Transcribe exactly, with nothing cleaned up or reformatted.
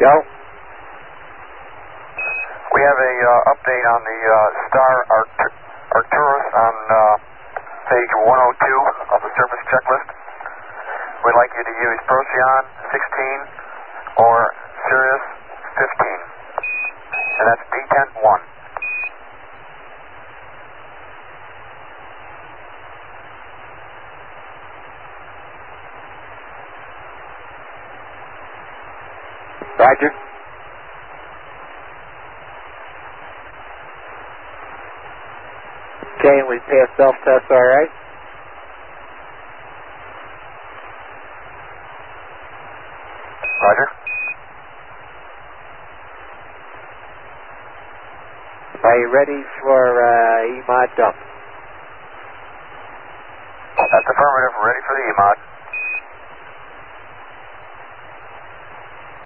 Go. We have a uh, update on the uh, Star Art- Arcturus on uh, page one oh two of the surface checklist. We'd like you to use Procyon sixteen or Sirius fifteen, and that's detent one. Roger. Okay, we pass self-test all right? Roger. Are you ready for uh, E M O D dump? That's affirmative. Ready for the E M O D.